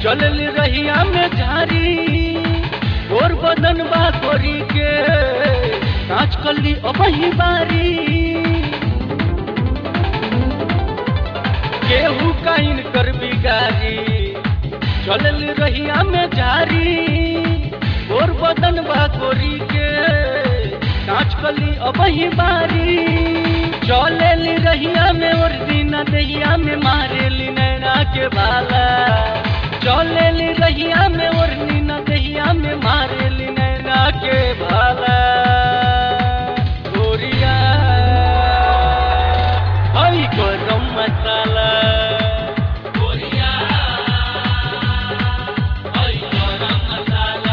चलल रहिया में झारी और बदन बा गोरी के कांच कली अबही बारी केहू काइन कर बिगारी चलल रहिया में झारी और बदन बा गोरी के कांच कली अबही बारी चलल रहिया में और दीना दहिया में मारेली नैना के बाला चलल रहिया में और नीना दहिया में मारेली नैना के भाला गोरिया हई गरम मसाला गोरिया हई गरम मसाला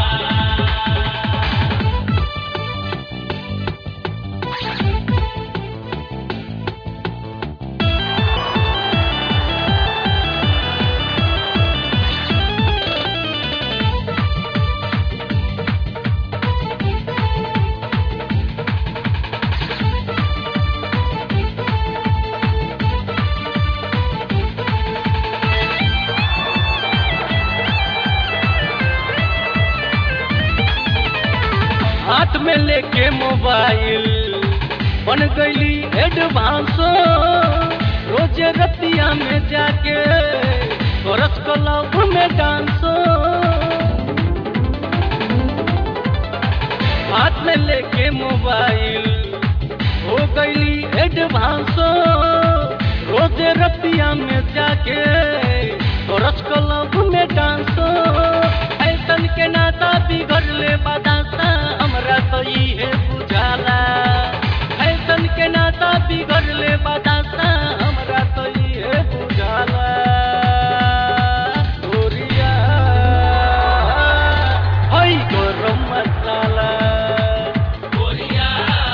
हाथ में लेके मोबाइल बन गईली एडवांस रोज रतिया में जाके करस क्लब में डांस हाथ में लेके मोबाइल हो गईली एडवांस रोज रतिया में जाके करस क्लब में डांस ऐसन के नाता बिगड़ ले बदासा हमरा तो ये बुझाला ऐसन के नाता बिगड़ ले बदासा हमरा तो ये बुझाला गोरिया हई गरम मसाला गोरिया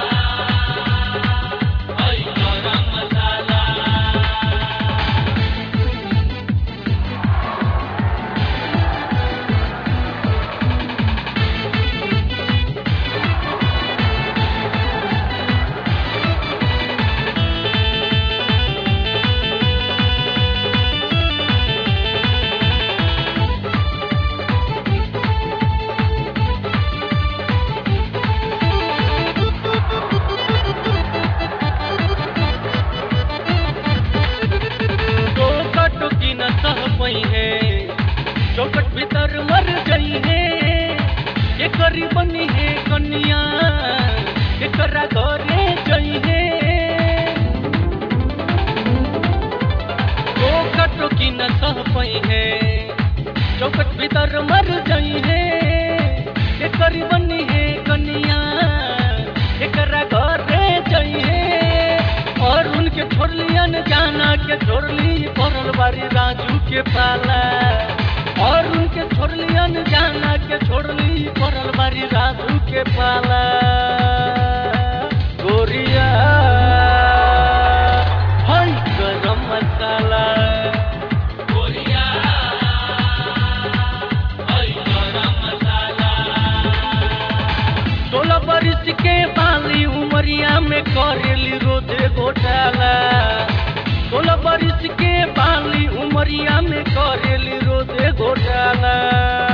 हई गरम मसाला चौकट भीतर मर गई है ये करी बनी है कन्या ये करा घरे गई है चौकट की न सह पई है चौकट भीतर मर गई है ये करी बनी है कन्या ये करा घरे गई है और उनके छोड़ लिया न जाना के छोड़ ली पड़ल बारी राजू के पाला और उनके छोड़ लिया न जाना के छोड़ ली पड़ल बारी राजू के पाला गोरिया हई गरम मसाला गोरिया हई गरम मसाला 16 बरिस के बाली उमरिया में करेली रोजे घोटाला 16 बरिस के बाली उमरिया में करेली रोजे घोटाला